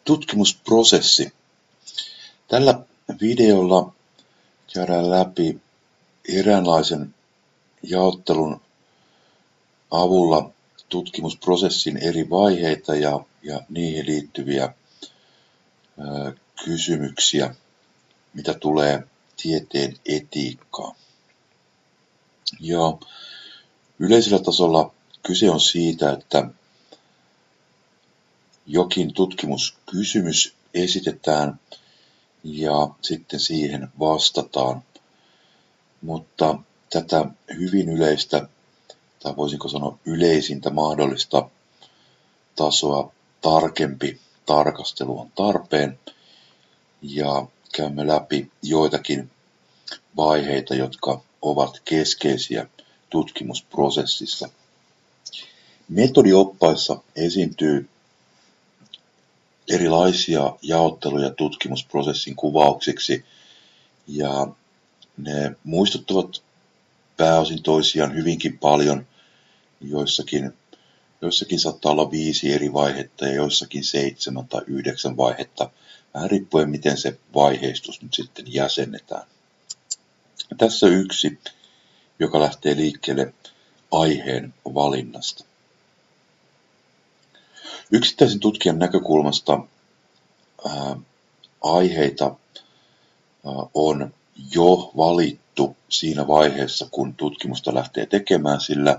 Tutkimusprosessi. Tällä videolla käydään läpi eräänlaisen jaottelun avulla tutkimusprosessin eri vaiheita ja niihin liittyviä kysymyksiä, mitä tulee tieteen etiikkaan. Ja yleisellä tasolla kyse on siitä, että jokin tutkimuskysymys esitetään ja sitten siihen vastataan. Mutta tätä hyvin yleistä, tai voisinko sanoa yleisintä mahdollista tasoa tarkempi tarkastelu on tarpeen, ja käymme läpi joitakin vaiheita, jotka ovat keskeisiä tutkimusprosessissa. Metodioppaissa esiintyy erilaisia jaotteluja tutkimusprosessin kuvauksiksi, ja ne muistuttavat pääosin toisiaan hyvinkin paljon. Joissakin saattaa olla 5 eri vaihetta ja joissakin 7 tai 9 vaihetta, vähän riippuen miten se vaiheistus nyt sitten jäsennetään. Tässä yksi, joka lähtee liikkeelle aiheen valinnasta. Yksittäisen tutkijan näkökulmasta aiheita on jo valittu siinä vaiheessa, kun tutkimusta lähtee tekemään, sillä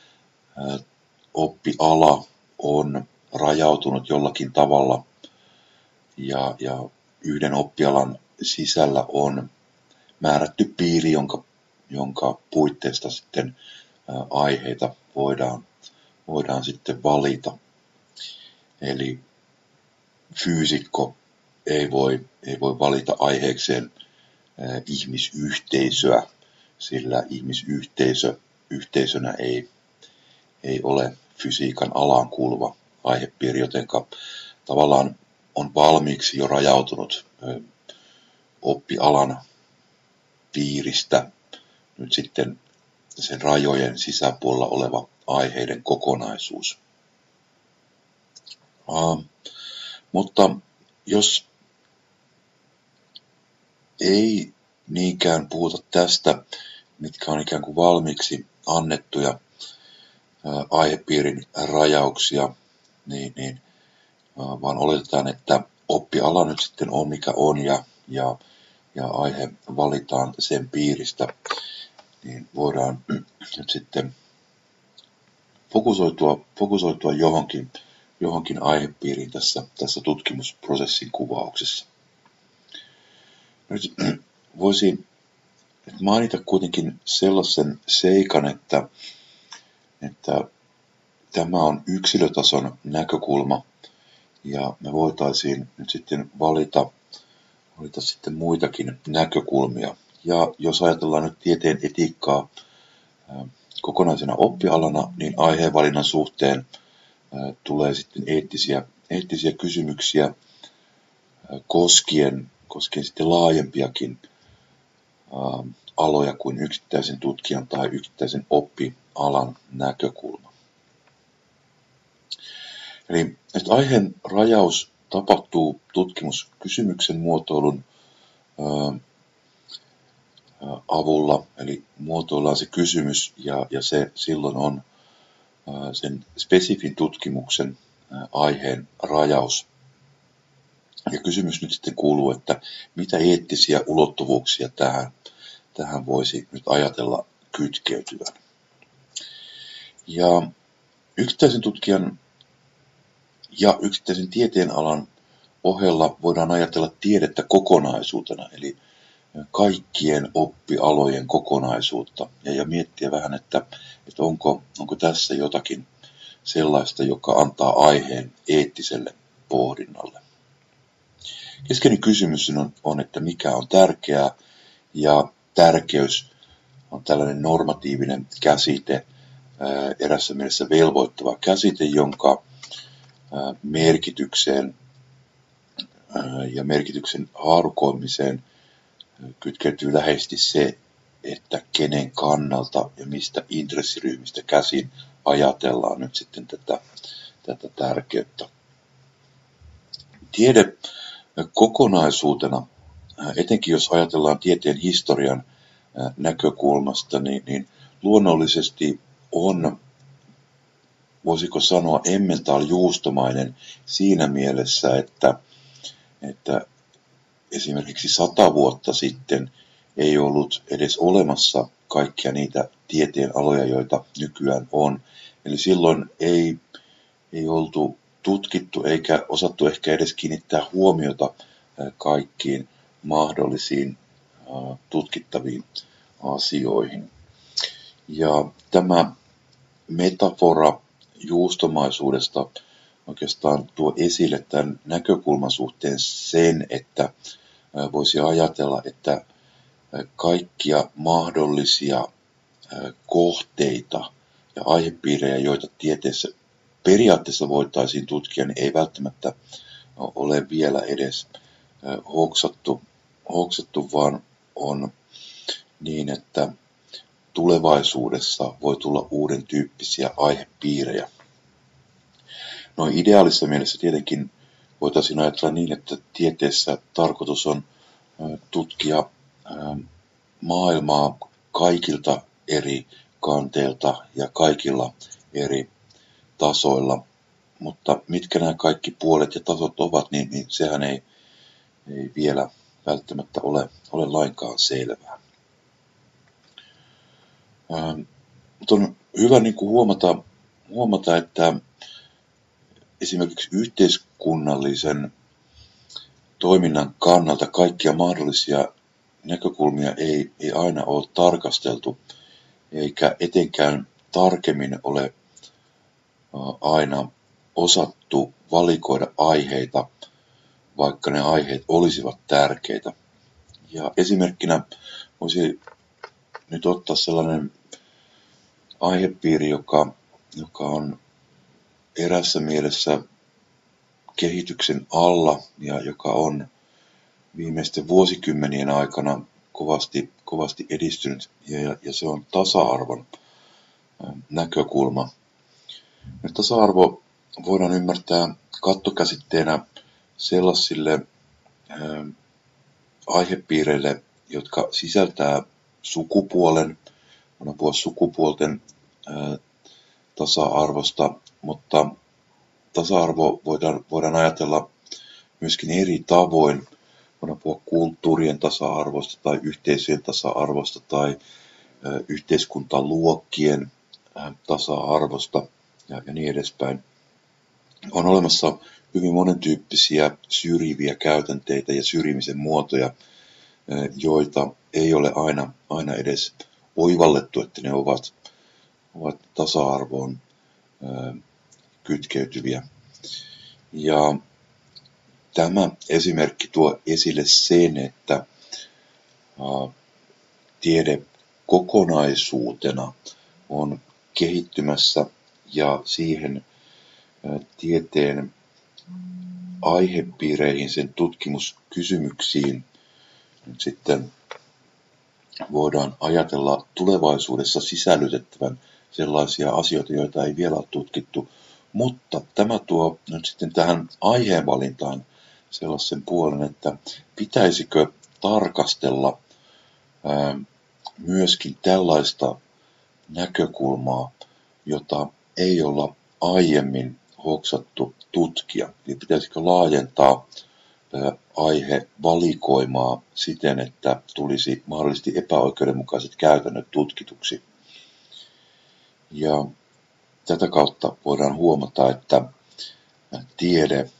oppiala on rajautunut jollakin tavalla ja yhden oppialan sisällä on määrätty piiri, jonka puitteista sitten aiheita voidaan sitten valita. Eli fyysikko ei voi valita aiheekseen ihmisyhteisöä, sillä ihmisyhteisönä ei ole fysiikan alaan kuuluva aihepiiri, jotenka tavallaan on valmiiksi jo rajautunut oppialan piiristä nyt sitten sen rajojen sisäpuolella oleva aiheiden kokonaisuus. Mutta jos ei niinkään puhuta tästä, mitkä on ikään kuin valmiiksi annettuja aihepiirin rajauksia, niin vaan oletetaan, että oppiala nyt sitten on mikä on ja aihe valitaan sen piiristä, niin voidaan nyt sitten fokusoitua johonkin aihepiiriin tässä tutkimusprosessin kuvauksessa. Nyt voisi mainita kuitenkin sellaisen seikan, että tämä on yksilötason näkökulma ja me voitaisiin nyt sitten valita sitten muitakin näkökulmia. Ja jos ajatellaan nyt tieteen etiikkaa kokonaisena oppialana, niin aiheenvalinnan suhteen tulee sitten eettisiä kysymyksiä koskien sitten laajempiakin aloja kuin yksittäisen tutkijan tai yksittäisen oppialan näkökulma. Eli aiheen rajaus tapahtuu tutkimuskysymyksen muotoilun avulla, eli muotoillaan se kysymys ja se silloin on sen spesifin tutkimuksen aiheen rajaus. Ja kysymys nyt sitten kuuluu, että mitä eettisiä ulottuvuuksia tähän voisi nyt ajatella kytkeytyvän. Ja yksittäisen tutkijan ja yksittäisen tieteenalan ohella voidaan ajatella tiedettä kokonaisuutena, eli kaikkien oppialojen kokonaisuutta, ja miettiä vähän, että onko tässä jotakin sellaista, joka antaa aiheen eettiselle pohdinnalle. Keskeinen kysymys on, että mikä on tärkeää, ja tärkeys on tällainen normatiivinen käsite, erässä mielessä velvoittava käsite, jonka merkitykseen ja merkityksen haarukoimiseen kytkeytyy läheisesti se, että kenen kannalta ja mistä intressiryhmistä käsin ajatellaan nyt sitten tätä tärkeyttä. Tiede kokonaisuutena, etenkin jos ajatellaan tieteen historian näkökulmasta, niin luonnollisesti on, voisiko sanoa, emmental-juustomainen siinä mielessä, että esimerkiksi 100 vuotta sitten ei ollut edes olemassa kaikkia niitä tieteen aloja, joita nykyään on. Eli silloin ei oltu tutkittu eikä osattu ehkä edes kiinnittää huomiota kaikkiin mahdollisiin tutkittaviin asioihin. Ja tämä metafora juustomaisuudesta oikeastaan tuo esille tämän näkökulman suhteen sen, että voisi ajatella, että kaikkia mahdollisia kohteita ja aihepiirejä, joita tieteessä periaatteessa voitaisiin tutkia, niin ei välttämättä ole vielä edes hoksattu, vaan on niin, että tulevaisuudessa voi tulla uuden tyyppisiä aihepiirejä. No ideaalissa mielessä tietenkin voitaisiin ajatella niin, että tieteessä tarkoitus on tutkia maailmaa kaikilta eri kanteilta ja kaikilla eri tasoilla, mutta mitkä nämä kaikki puolet ja tasot ovat, niin sehän ei vielä välttämättä ole lainkaan selvää. Mutta on hyvä niin kuin huomata, että esimerkiksi yhteiskunnallisen toiminnan kannalta kaikkia mahdollisia näkökulmia ei aina ole tarkasteltu, eikä etenkään tarkemmin ole aina osattu valikoida aiheita, vaikka ne aiheet olisivat tärkeitä. Ja esimerkkinä voisi nyt ottaa sellainen aihepiiri, joka on erässä mielessä kehityksen alla ja joka on viimeisten vuosikymmenien aikana kovasti edistynyt, ja se on tasa-arvon näkökulma. Ja tasa-arvo voidaan ymmärtää kattokäsitteenä sellaisille aihepiireille, jotka sisältää sukupuolen, voidaan puhua sukupuolten tasa-arvosta, mutta tasa-arvo voidaan ajatella myöskin eri tavoin. Voidaan puhua kulttuurien tasa-arvosta tai yhteisöjen tasa-arvosta tai yhteiskuntaluokkien tasa-arvosta ja niin edespäin. On olemassa hyvin monentyyppisiä syrjiviä käytänteitä ja syrjimisen muotoja, joita ei ole aina edes oivallettu, että ne ovat tasa-arvoon kytkeytyviä. Ja tämä esimerkki tuo esille sen, että tiede kokonaisuutena on kehittymässä ja siihen tieteen aihepiireihin, sen tutkimuskysymyksiin nyt sitten voidaan ajatella tulevaisuudessa sisällytettävän sellaisia asioita, joita ei vielä ole tutkittu, mutta tämä tuo nyt sitten tähän aiheenvalintaan sellaisen puolen, että pitäisikö tarkastella myöskin tällaista näkökulmaa, jota ei olla aiemmin hoksattu tutkia. Eli pitäisikö laajentaa aihevalikoimaa siten, että tulisi mahdollisesti epäoikeudenmukaiset käytännöt tutkituksi. Ja tätä kautta voidaan huomata, että tiede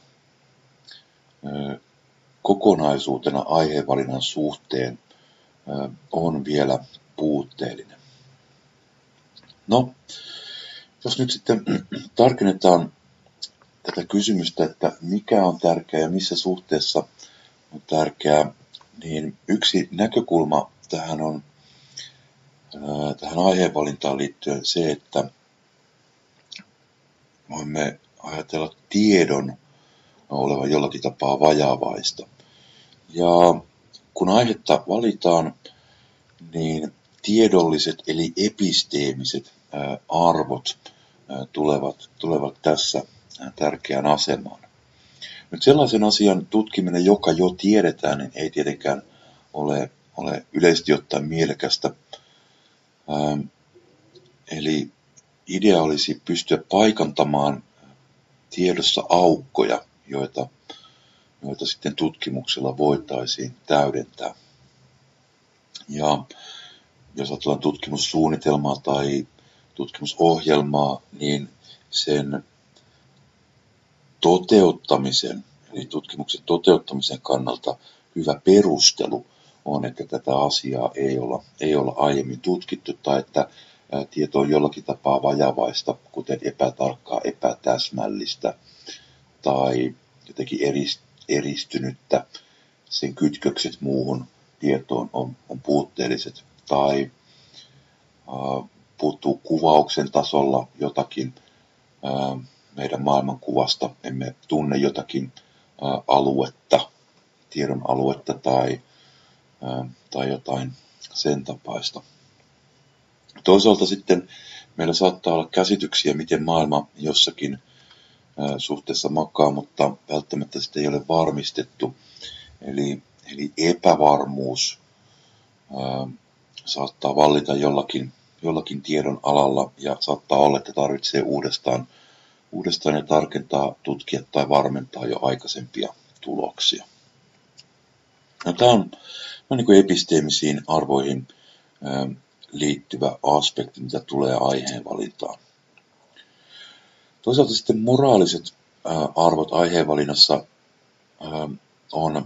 kokonaisuutena aiheenvalinnan suhteen on vielä puutteellinen. No, jos nyt sitten tarkennetaan tätä kysymystä, että mikä on tärkeää ja missä suhteessa on tärkeää, niin yksi näkökulma tähän aiheenvalintaan liittyen se, että voimme ajatella tiedon olevan jollakin tapaa vajavaista. Ja kun aihetta valitaan, niin tiedolliset eli episteemiset arvot tulevat tässä tärkeään asemaan. Nyt sellaisen asian tutkiminen, joka jo tiedetään, niin ei tietenkään ole yleisesti ottaen mielekästä. Eli idea olisi pystyä paikantamaan tiedossa aukkoja, joita sitten tutkimuksella voitaisiin täydentää. Ja jos ajatellaan tutkimussuunnitelmaa tai tutkimusohjelmaa, niin sen toteuttamisen, eli tutkimuksen toteuttamisen kannalta hyvä perustelu on, että tätä asiaa ei olla aiemmin tutkittu tai että tieto on jollakin tapaa vajavaista, kuten epätarkkaa, epätäsmällistä tai jotenkin eristynyttä. Sen kytkökset muuhun tietoon on puutteelliset tai puuttuu kuvauksen tasolla jotakin meidän maailmankuvasta, emme tunne jotakin aluetta, tiedon aluetta tai jotain sen tapaista. Toisaalta sitten meillä saattaa olla käsityksiä, miten maailma jossakin suhteessa makaa, mutta välttämättä sitä ei ole varmistettu. Eli epävarmuus saattaa vallita jollakin tiedon alalla ja saattaa olla, että tarvitsee uudestaan ja tarkentaa, tutkia tai varmentaa jo aikaisempia tuloksia. No, tämä on niin kuin episteemisiin arvoihin liittyvä aspekti, mitä tulee aiheenvalintaan. Toisaalta sitten moraaliset arvot aiheenvalinnassa on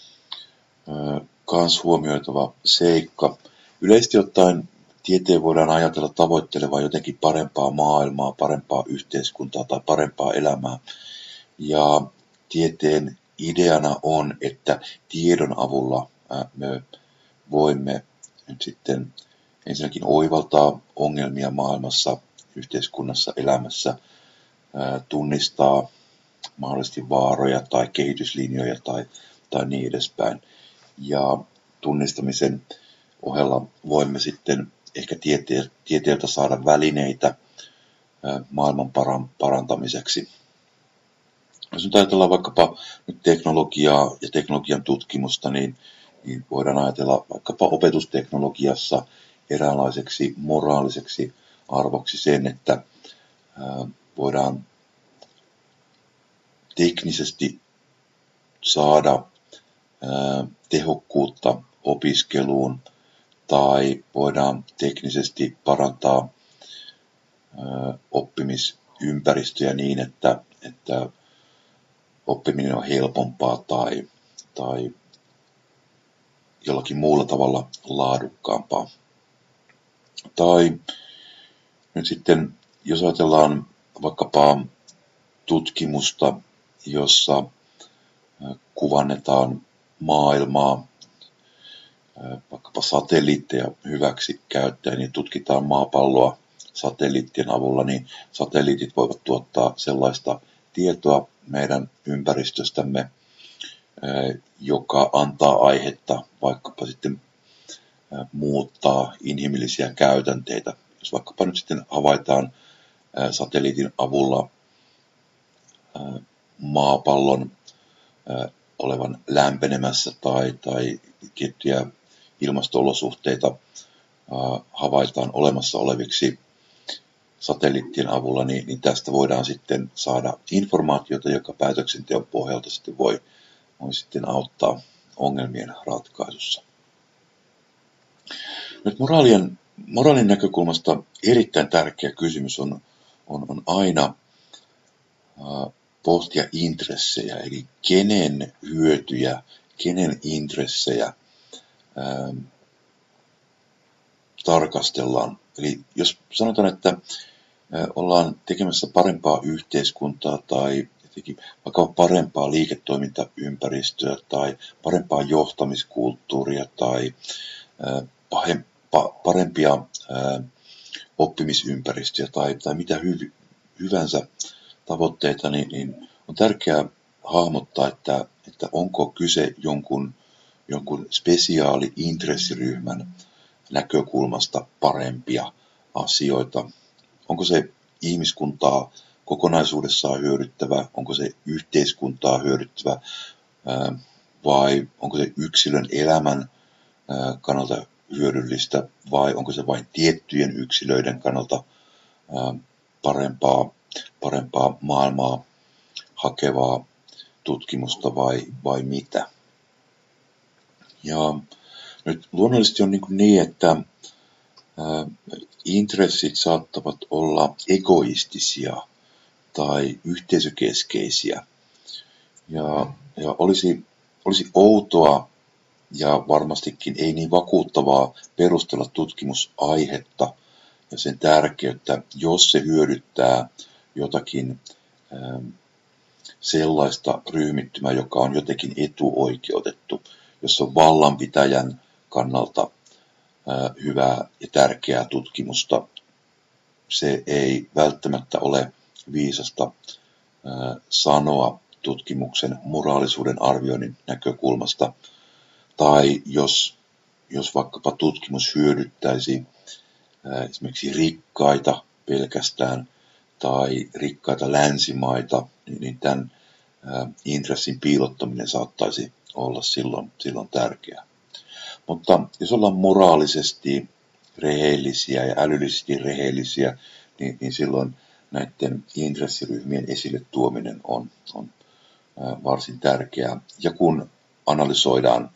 kans huomioitava seikka. Yleisesti ottaen tieteen voidaan ajatella tavoittelevan jotenkin parempaa maailmaa, parempaa yhteiskuntaa tai parempaa elämää. Ja tieteen ideana on, että tiedon avulla me voimme nyt sitten ensinnäkin oivaltaa ongelmia maailmassa, yhteiskunnassa, elämässä, tunnistaa mahdollisesti vaaroja tai kehityslinjoja tai niin edespäin. Ja tunnistamisen ohella voimme sitten ehkä tieteeltä saada välineitä maailman parantamiseksi. Jos nyt ajatellaan vaikkapa nyt teknologiaa ja teknologian tutkimusta, niin voidaan ajatella vaikkapa opetusteknologiassa eräänlaiseksi moraaliseksi arvoksi sen, että voidaan teknisesti saada tehokkuutta opiskeluun tai voidaan teknisesti parantaa oppimisympäristöjä niin, että oppiminen on helpompaa tai jollakin muulla tavalla laadukkaampaa. Tai nyt sitten, jos ajatellaan vaikkapa tutkimusta, jossa kuvannetaan maailmaa, vaikkapa satelliitteja hyväksi käyttäen, niin tutkitaan maapalloa satelliittien avulla, niin satelliitit voivat tuottaa sellaista tietoa meidän ympäristöstämme, joka antaa aihetta vaikkapa sitten muuttaa inhimillisiä käytänteitä. Jos vaikkapa nyt sitten havaitaan satelliitin avulla maapallon olevan lämpenemässä tai tiettyjä ilmasto-olosuhteita havaitaan olemassa oleviksi satelliittien avulla, niin tästä voidaan sitten saada informaatiota, joka päätöksenteon pohjalta sitten voi sitten auttaa ongelmien ratkaisussa. Nyt moraalin näkökulmasta erittäin tärkeä kysymys on aina pohtia intressejä, eli kenen hyötyjä, kenen intressejä tarkastellaan. Eli jos sanotaan, että ollaan tekemässä parempaa yhteiskuntaa tai vaikka parempaa liiketoimintaympäristöä tai parempaa johtamiskulttuuria tai parempia oppimisympäristöjä tai mitä hyvänsä tavoitteita, niin on tärkeää hahmottaa, että onko kyse jonkun spesiaali intressiryhmän näkökulmasta parempia asioita. Onko se ihmiskuntaa kokonaisuudessaan hyödyttävä, onko se yhteiskuntaa hyödyttävä vai onko se yksilön elämän kannalta hyödyllistä vai onko se vain tiettyjen yksilöiden kannalta parempaa maailmaa hakevaa tutkimusta vai mitä. Ja nyt luonnollisesti on niin että intressit saattavat olla egoistisia tai yhteisökeskeisiä. Ja olisi outoa ja varmastikin ei niin vakuuttavaa perustella tutkimusaihetta ja sen tärkeyttä, jos se hyödyttää jotakin sellaista ryhmittymää, joka on jotenkin etuoikeutettu, jossa on vallanpitäjän kannalta hyvää ja tärkeää tutkimusta. Se ei välttämättä ole viisasta sanoa tutkimuksen moraalisuuden arvioinnin näkökulmasta, tai jos vaikkapa tutkimus hyödyttäisi esimerkiksi rikkaita pelkästään tai rikkaita länsimaita, niin tämän intressin piilottaminen saattaisi olla silloin tärkeää. Mutta jos ollaan moraalisesti rehellisiä ja älyllisesti rehellisiä, niin silloin näiden intressiryhmien esille tuominen on varsin tärkeää. Ja kun analysoidaan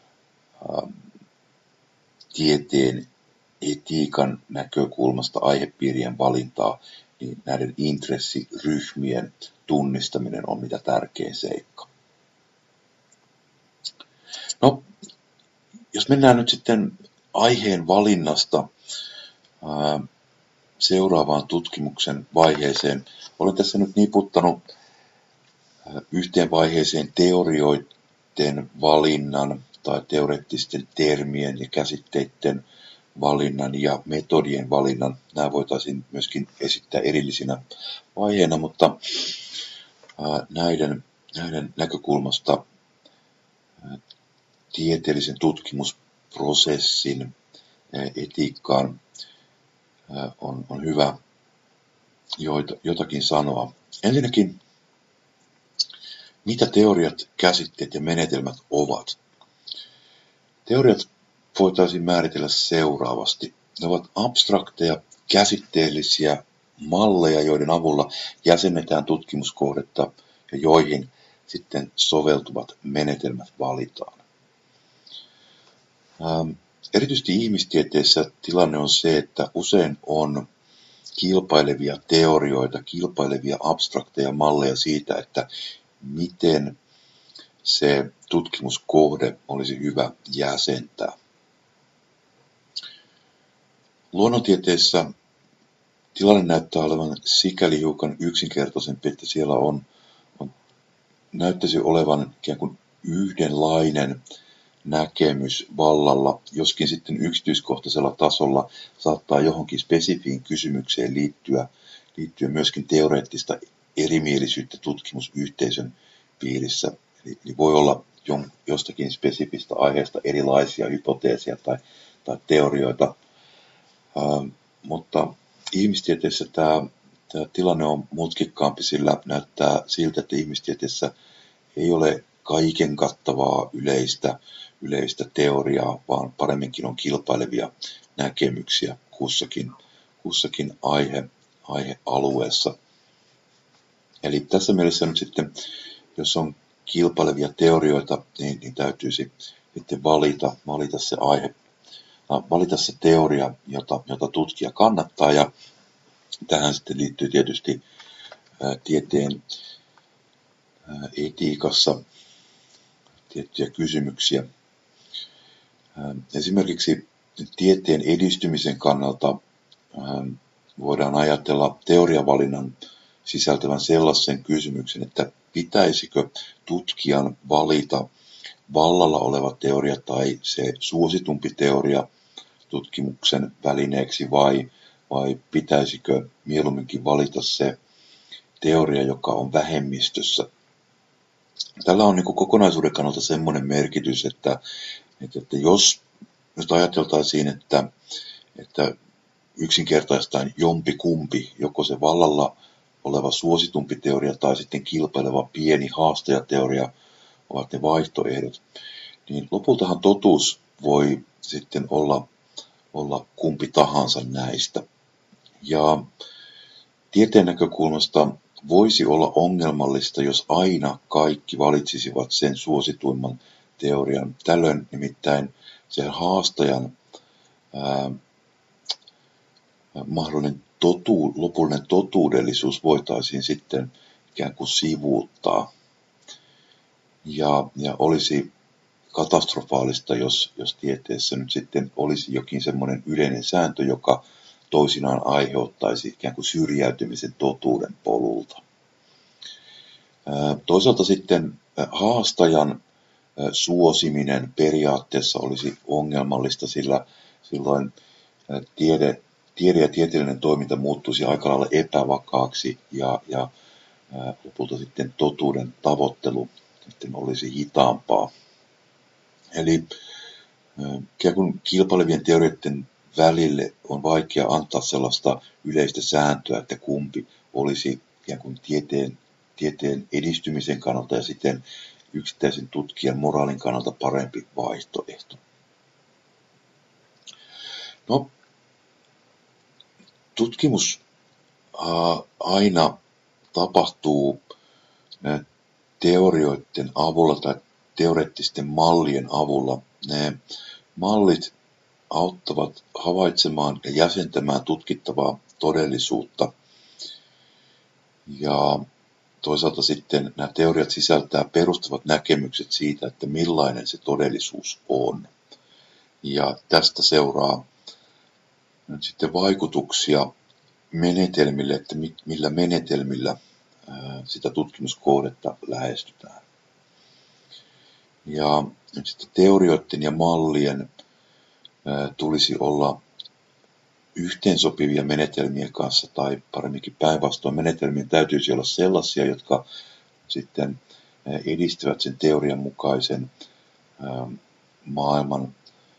tieteen etiikan näkökulmasta aihepiirien valintaa, niin näiden intressiryhmien tunnistaminen on mitä tärkein seikka. No, jos mennään nyt sitten aiheen valinnasta seuraavaan tutkimuksen vaiheeseen. Olen tässä nyt niputtanut yhteen vaiheeseen teorioiden valinnan tai teoreettisten termien ja käsitteiden valinnan ja metodien valinnan. Nämä voitaisiin myöskin esittää erillisinä vaiheina, mutta näiden näkökulmasta tieteellisen tutkimusprosessin etiikkaan on hyvä jotakin sanoa. Ensinnäkin, mitä teoriat, käsitteet ja menetelmät ovat? Teoriat voitaisiin määritellä seuraavasti. Ne ovat abstrakteja, käsitteellisiä malleja, joiden avulla jäsennetään tutkimuskohdetta ja joihin sitten soveltuvat menetelmät valitaan. Erityisesti ihmistieteessä tilanne on se, että usein on kilpailevia teorioita, kilpailevia abstrakteja malleja siitä, että miten se tutkimuskohde olisi hyvä jäsentää. Luonnontieteessä tilanne näyttää olevan sikäli hiukan yksinkertaisempi, että siellä näyttäisi olevan ikään kuin yhdenlainen näkemys vallalla, joskin sitten yksityiskohtaisella tasolla saattaa johonkin spesifiin kysymykseen liittyä myöskin teoreettista erimielisyyttä tutkimusyhteisön piirissä. Eli voi olla jostakin spesifistä aiheesta erilaisia hypoteeseja tai teorioita, mutta ihmistieteessä tämä tilanne on mutkikkaampi, sillä näyttää siltä, että ihmistieteessä ei ole kaiken kattavaa yleistä teoriaa, vaan paremminkin on kilpailevia näkemyksiä kussakin aihealueessa. Eli tässä mielessä nyt sitten, jos on kilpailevia teorioita, niin täytyisi sitten valita se aihe, valita se teoria, jota tutkija kannattaa, ja tähän sitten liittyy tietysti tieteen etiikassa tiettyjä kysymyksiä. Esimerkiksi tieteen edistymisen kannalta voidaan ajatella teoriavalinnan sisältävän sellaisen kysymyksen, että pitäisikö tutkijan valita vallalla oleva teoria tai se suositumpi teoria tutkimuksen välineeksi vai pitäisikö mieluumminkin valita se teoria, joka on vähemmistössä. Tällä on niin kuin kokonaisuuden kannalta semmoinen merkitys, että jos ajateltaisiin, että yksinkertaistaan jompikumpi, joko se vallalla oleva suositumpi teoria tai sitten kilpaileva pieni haastajateoria ovat ne vaihtoehdot, niin lopultahan totuus voi sitten olla kumpi tahansa näistä. Ja tieteen näkökulmasta voisi olla ongelmallista, jos aina kaikki valitsisivat sen suosituimman teorian. Tällöin nimittäin se haastajan mahdollinen lopullinen totuudellisuus voitaisiin sitten ikään kuin sivuuttaa. Ja olisi katastrofaalista, jos tieteessä nyt sitten olisi jokin semmoinen yleinen sääntö, joka toisinaan aiheuttaisi ikään kuin syrjäytymisen totuuden polulta. Toisaalta sitten haastajan suosiminen periaatteessa olisi ongelmallista, sillä silloin tiede ja tieteellinen toiminta muuttuisi aika lailla epävakaaksi ja lopulta sitten totuuden tavoittelu sitten olisi hitaampaa. Eli ikään kuin kilpailevien teorioiden välille on vaikea antaa sellaista yleistä sääntöä, että kumpi olisi ikään kuin tieteen edistymisen kannalta ja sitten yksittäisen tutkijan moraalin kannalta parempi vaihtoehto. No, tutkimus aina tapahtuu teorioiden avulla tai teoreettisten mallien avulla. Ne mallit auttavat havaitsemaan ja jäsentämään tutkittavaa todellisuutta. Ja toisaalta sitten nämä teoriat sisältää perustavat näkemykset siitä, että millainen se todellisuus on. Ja tästä seuraa nyt sitten vaikutuksia menetelmille, että millä menetelmillä sitä tutkimuskohdetta lähestytään. Ja nyt sitten teorioiden ja mallien tulisi olla yhteensopivia menetelmien kanssa, tai paremminkin päinvastoin menetelmien täytyisi olla sellaisia, jotka sitten edistävät sen teorian mukaisen maailman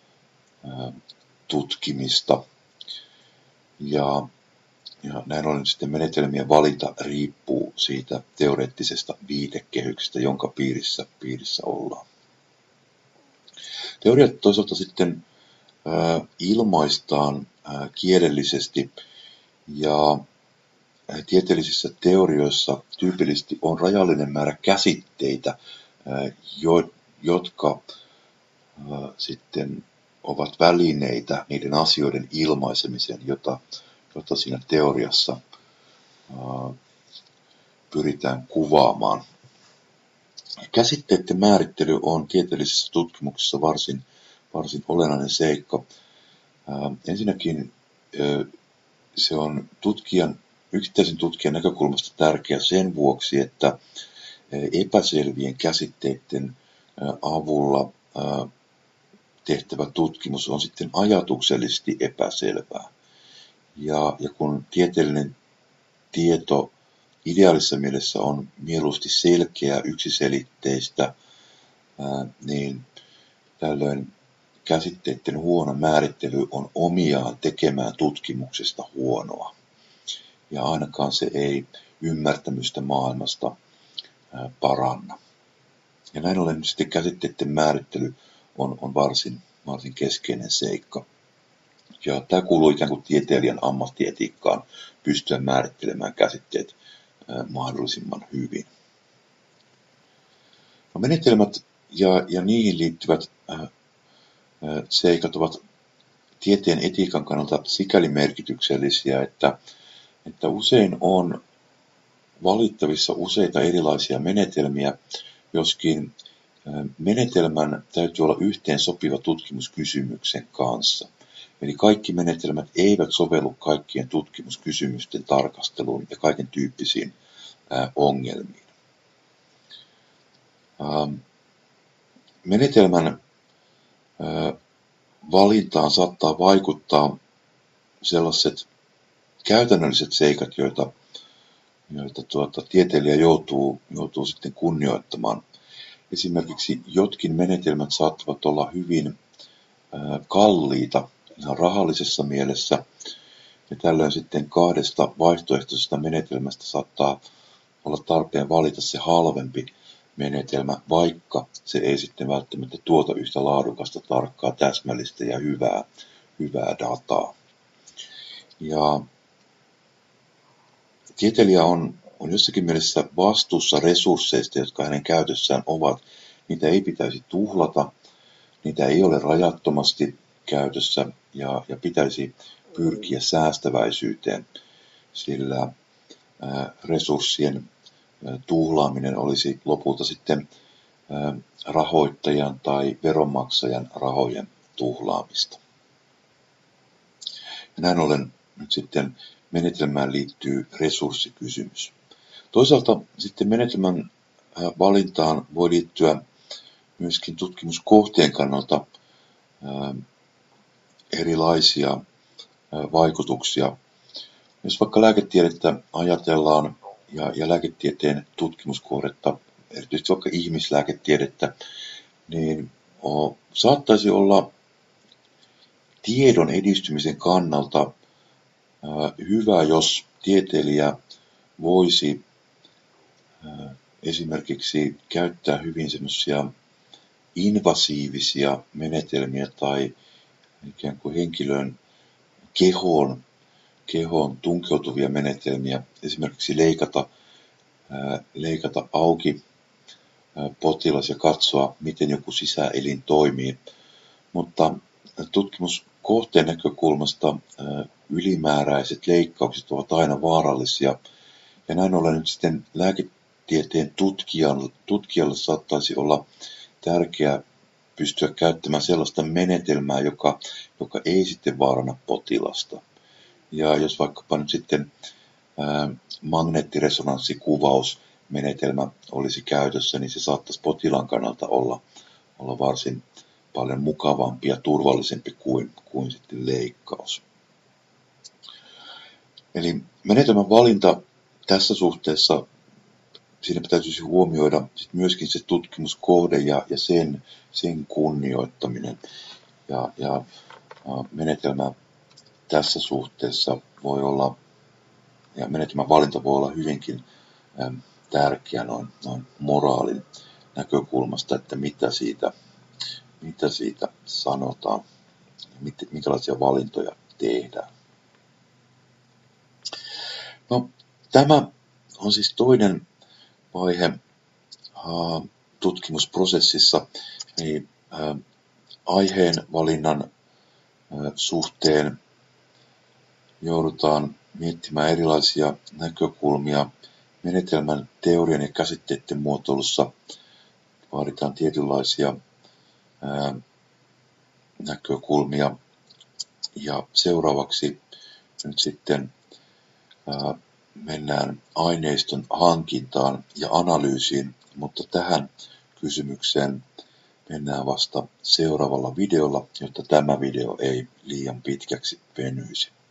tutkimista. Ja näin ollen sitten menetelmien valinta riippuu siitä teoreettisesta viitekehyksestä, jonka piirissä ollaan. Teoriat toisaalta sitten ilmaistaan kielellisesti ja tieteellisissä teorioissa tyypillisesti on rajallinen määrä käsitteitä, jotka sitten ovat välineitä niiden asioiden ilmaisemiseen, jota siinä teoriassa pyritään kuvaamaan. Käsitteiden määrittely on tieteellisessä tutkimuksessa varsin olennainen seikka. Ensinnäkin se on yksittäisen tutkijan näkökulmasta tärkeä sen vuoksi, että epäselvien käsitteiden avulla tehtävä tutkimus on sitten ajatuksellisesti epäselvää. Ja kun tieteellinen tieto ideaalisessa mielessä on mieluusti selkeää, yksiselitteistä, niin tällöin käsitteiden huono määrittely on omiaan tekemään tutkimuksesta huonoa. Ja ainakaan se ei ymmärtämystä maailmasta paranna. Ja näin ollen sitten käsitteiden määrittely on varsin keskeinen seikka. Ja tämä kuuluu ikään kuin tieteilijän ammattietiikkaan pystyä määrittelemään käsitteet mahdollisimman hyvin. No, menetelmät ja niihin liittyvät seikat ovat tieteen etiikan kannalta sikäli merkityksellisiä, että usein on valittavissa useita erilaisia menetelmiä, joskin menetelmän täytyy olla yhteen sopiva tutkimuskysymyksen kanssa. Eli kaikki menetelmät eivät sovellu kaikkien tutkimuskysymysten tarkasteluun ja kaiken tyyppisiin ongelmiin. Menetelmän valintaan saattaa vaikuttaa sellaiset käytännölliset seikat, joita tieteilijä joutuu sitten kunnioittamaan. Esimerkiksi jotkin menetelmät saattavat olla hyvin kalliita ihan rahallisessa mielessä, Ja tällöin sitten kahdesta vaihtoehtoisesta menetelmästä saattaa olla tarpeen valita se halvempi menetelmä, vaikka se ei sitten välttämättä tuota yhtä laadukasta, tarkkaa, täsmällistä ja hyvää dataa. Ja tieteilijä on jossakin mielessä vastuussa resursseista, jotka hänen käytössään ovat. Niitä ei pitäisi tuhlata, niitä ei ole rajattomasti käytössä ja pitäisi pyrkiä säästäväisyyteen, sillä resurssien tuhlaaminen olisi lopulta sitten rahoittajan tai veronmaksajan rahojen tuhlaamista. Ja näin ollen nyt sitten menetelmään liittyy resurssikysymys. Toisaalta sitten menetelmän valintaan voi liittyä myöskin tutkimuskohteen kannalta erilaisia vaikutuksia. Jos vaikka lääketiedettä ajatellaan ja lääketieteen tutkimuskohdetta, erityisesti vaikka ihmislääketiedettä, niin saattaisi olla tiedon edistymisen kannalta hyvä, jos tieteilijä voisi esimerkiksi käyttää hyvin semmoisia invasiivisia menetelmiä tai ikään kuin henkilön kehoon tunkeutuvia menetelmiä, esimerkiksi leikata auki potilas ja katsoa, miten joku sisäelin toimii. Mutta tutkimuskohteen näkökulmasta ylimääräiset leikkaukset ovat aina vaarallisia, ja näin ollen nyt sitten lääketieteen tutkijalle saattaisi olla tärkeää pystyä käyttämään sellaista menetelmää, joka ei sitten vaaranna potilasta. Ja jos vaikkapa nyt sitten magneettiresonanssikuvausmenetelmä olisi käytössä, niin se saattaisi potilaan kannalta olla varsin paljon mukavampi ja turvallisempi kuin sitten leikkaus. Eli menetelmän valinta tässä suhteessa, siinä pitäisi huomioida myöskin se tutkimuskohde ja sen kunnioittaminen. Ja menetelmä tässä suhteessa voi olla, ja menetelmän valinta voi olla hyvinkin tärkeä noin moraalin näkökulmasta, että mitä siitä sanotaan, minkälaisia valintoja tehdään. No, tämä on siis toinen vaihe tutkimusprosessissa, eli aiheen valinnan suhteen joudutaan miettimään erilaisia näkökulmia. Menetelmän teorian ja käsitteiden muotoilussa vaaditaan tietynlaisia näkökulmia. Ja seuraavaksi nyt sitten mennään aineiston hankintaan ja analyysiin, mutta tähän kysymykseen mennään vasta seuraavalla videolla, jotta tämä video ei liian pitkäksi venyisi.